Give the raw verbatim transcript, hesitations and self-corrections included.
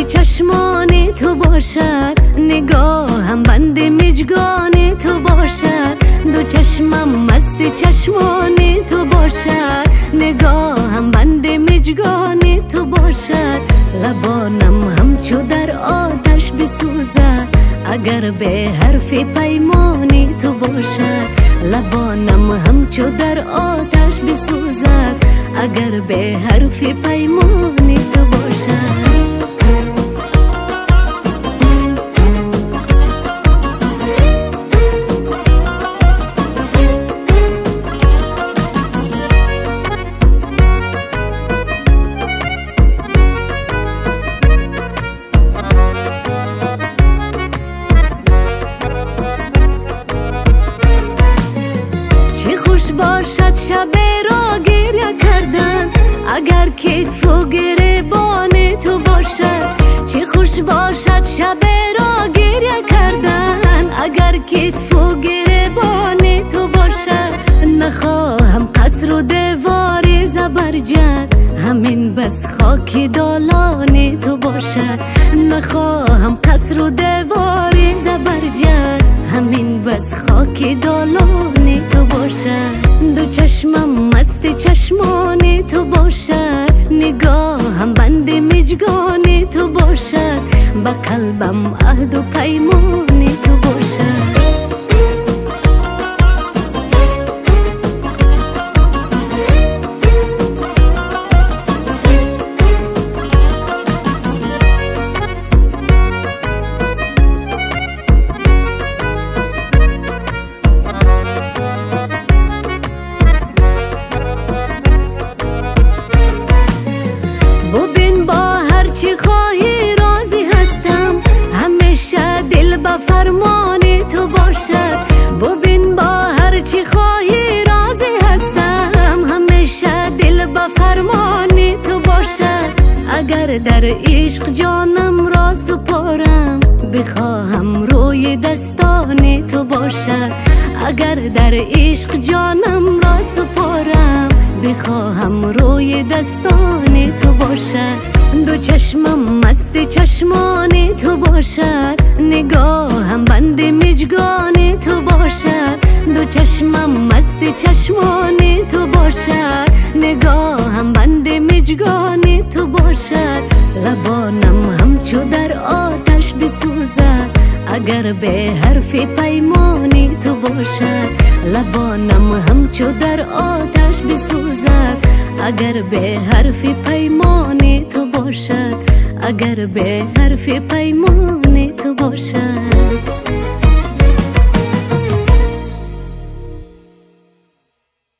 چشمان تو باشد، نگاهم بند مژگان تو باشد. دو چشمم مست چشمان تو باشد، نگاهم بند مژگان تو باشد. لبانم همچو در آتش بسوزد، اگر به حرف پیمانی تو باشد. لبانم همچو در آتش بسوزد، اگر به حرف پیمانی تو باشد. باشد شب را گریه کردن، اگر کتف و گریبان تو باشد. چه خوش باشد شب را گریه کردن، اگر کتف و گریبان تو باشد. نخواهم قصر و دیوار زبرجد، همین بس خاک دالان تو باشد. نخواهم قصر و دیوار زبرجد، همین بس خاک دالان تو باشد. دو چشمم مست چشمان تو باشد، نگاهم بند مژگان تو باشد. به قلبم عهد و پیمان تو باشد. چی خواهی راضی هستم، همیشه دل به فرمان تو باشد. ببین با هر چی خواهی راضی هستم، همیشه دل به فرمان تو باشد. اگر در عشق جانم را سپارم، بخواهم روی دستان تو باشد. اگر در عشق جانم را سپارم، بخواهم روی دستان تو باشد. دو چشمم مست چشمان تو باشد، نگاهم بند مژگان تو باشد. دو چشمم مست چشمان تو باشد، نگاهم بند مژگان تو باشد. لبانم همچو در آتش بسوزد، اگر به حرف پیمانی تو باشد. لبانم همچو در آتش بسوزد، اگر به حرف پیمانی تو باشد. اگر به حرف پیمانی تو باشد.